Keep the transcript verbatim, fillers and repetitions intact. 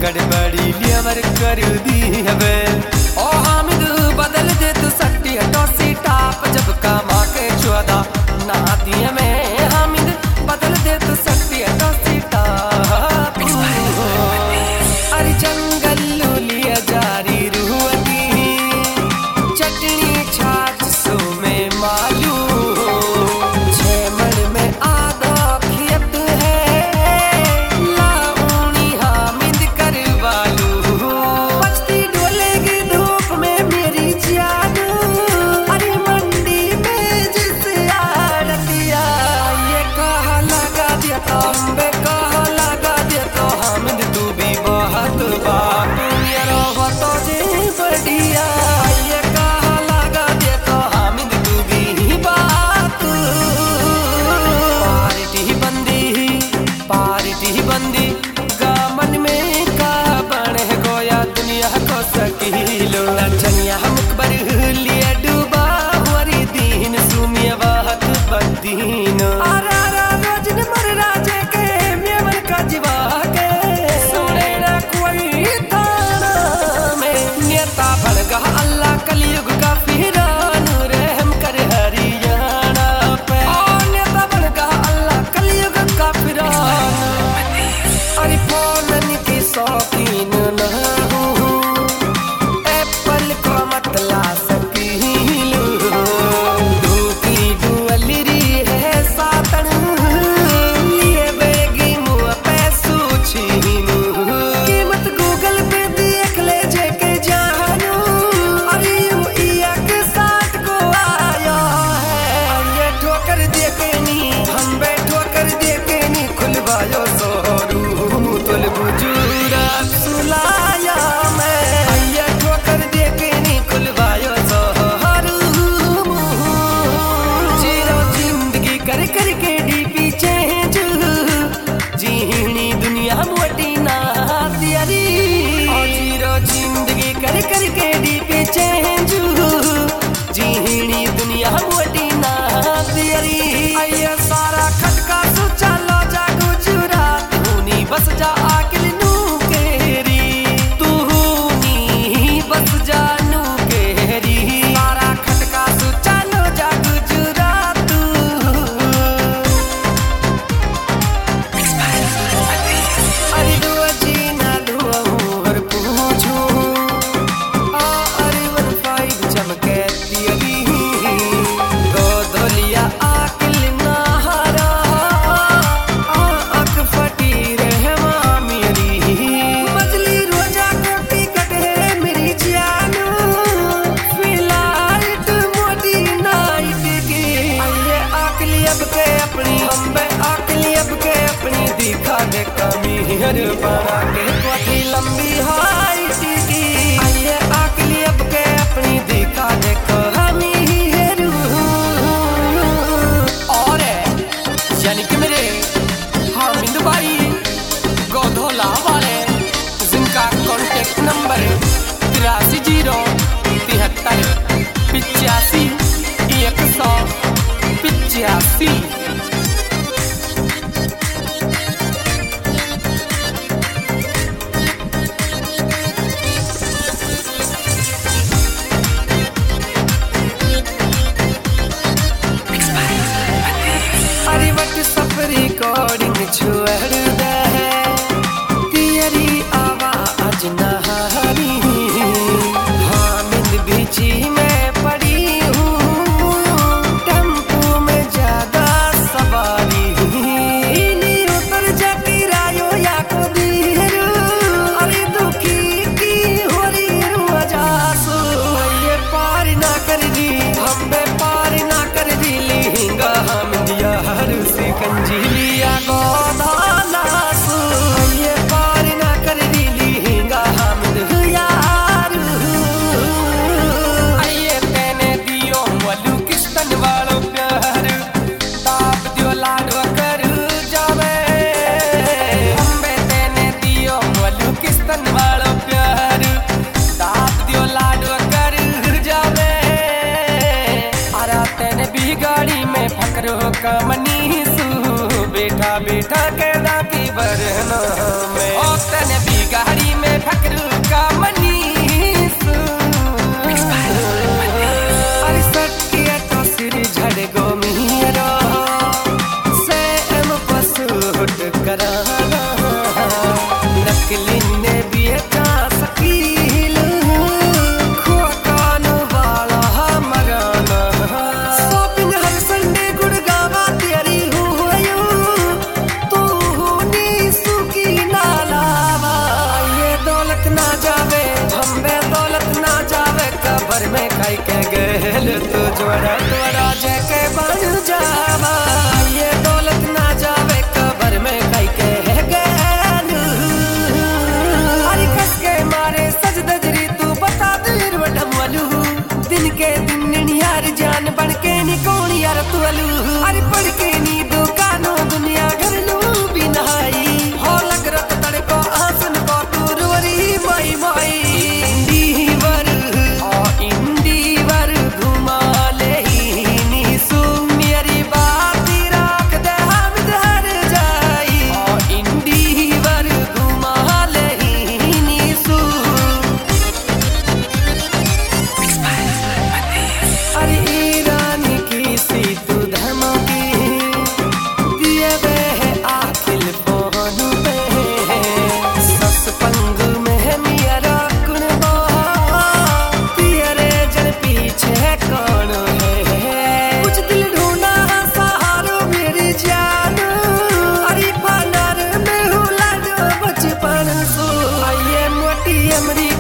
गड़बड़ी लियावर कर दी हवे। ओ हामिद बदल दे तू सट्टी टॉसी टाप जब कामा के चौदा ना दिए में हामिद बदल दे तू सट्टी टॉसी टाप। अरे जंगल लिया जारी रुहती चटनी छाछ सो में मालू छह मन में आधा खियत है लाऊनी हामिद कर वालू। बचती डोलेगी धूप में मेरी जान अरे मंडी में जिस आड़तिया ये कहा लगा दिया तो अम्बे कहा लगा दिया तो हामिद तू भी बहुत बात मेरा हो तो जी बढ़िया ये कहा लगा दिया तो हामिद तू भी बात। पार्टी बंदी पार्टी बंदी गामन में का बने गोया दुनिया को सकीलो चनिया मुकबर लिए डूबा हमारी दीन सुमिया बात बदीन। आरा रा रोजन मर राजे के मेमन का जीवा के सुने ना कोई ताना में नेता बन गा अल्लाह कलयुग का फिरान रहम कर हरियाणा पे। ओ नेता बन गा अल्लाह कलयुग का फिरान अरे फोन की शौकीन ना हूँ एप्पल को मतला सकीलू धूकी डुअलरी है सातन लिए बेगी मुँह पे सूछीनू कीमत गूगल पे देख ले जे के जानू अरे यू इया के साथ को आया है ये ठोकर दे के नी हम बे ठोकर दे के नी खुलवायो सोरू तुल बुजूरा सुलाया मैं ये ठोकर दे के नी खुलवायो सोहरू जीरो जिंदगी कर कर के डीपी चेंज जीनी दुनिया मोटी ना दियारी जीरो जिंदगी कर कर के डीपी चेंज जीनी दुनिया मोटी ना दियारी। आये सारा खटका सु चलो जा गुजरात तूनी बस जा आकिल नू केरी तू नी बस जा नू केरी सारा खटका सु चलो जा गुजरात। अरे दुआ जी ना दुआ और पूछू आ अरे वन फाइव चमके तियरी गोधलिया आकिल ना हरा आ अक फटी रहे मेरी मजली रोजा को टिकट है मेरी जानू फिलहाल मोटी नाइट की ये आकली अब के अपनी अम्बे आकली अब के अपनी दिखा दे कमी हर बना के कोठी लंबी हाइट की ये आकली अब के अपनी दिखा दे कमी हर। और यानी कि मेरे हामिद भाई गोधोला वाले जिनका कॉन्टेक्ट नंबर तिरासी जीरो तिहत्तर पिचासी एक सौ पिचासी। अरे वट सब रिकॉर्डिंग छोड़ दे तेरी आवाज नहारी हामिद बीची में पड़ी हूँ टेम्पो में ज्यादा सवारी इन्हीं उतर जाती रायो या को दीरू अरे दुखी की हो रही रुआजासू ये पार ना कर दी हम बे पार ना कर दी लिंगा हम दिया हर सिकंजी लिया गोदालासू ये पार ना कर दी लिंगा हम यार आइए तेने दियो वलू किस्तन वालो प्यार ताप दियो लाडो कर जावे अम्बे तेने दियो वलू किस्तन वालो प्यार ताप दियो लाडो कर जावे। आरा तेने भी गाड़ी में फकरो का मनीसू बेटा बेटा के डाकी बरना में ओ तने भी गाड़ी में जैकलिन ने भी का सकील खोकानो वाला मराना शॉपिंग हर संडे गुड़गावा तेरी हुयो तू नी सुकी ना लावा ये दौलत ना जावे हम्बे दौलत ना जावे कबर में खाई के गेल तू जोड़ा तोड़ा जैके बन जावा ये दौलत ना जावे कबर में खाई के गेल अरे कस के मारे सज दजरी तू बता दिल वडमलू दिन के दिन नियार जान बढ़ के नी कौन यार तू अलू अरे पढ़ के नी दुकानों दुनिया घर लू भी नहाई हो लग रत तड़को आसन को तू रोरी माई माई इंदीवर ओ इंदीवर घुमा ले ही नी सु मेरी बात राख दे हम धर जाई ओ इंदीवर घुमा ले ही नी सु अरे ईरानी की सी तू धमकी दिए वे है आखिल फोन पे सस पंग में मियारा कुन तेरे जन पीछे कौन है कुछ दिल ढूंढा सहारो मेरी जान अरे पानर में हुला बचपन सो आइए मोटी अमरी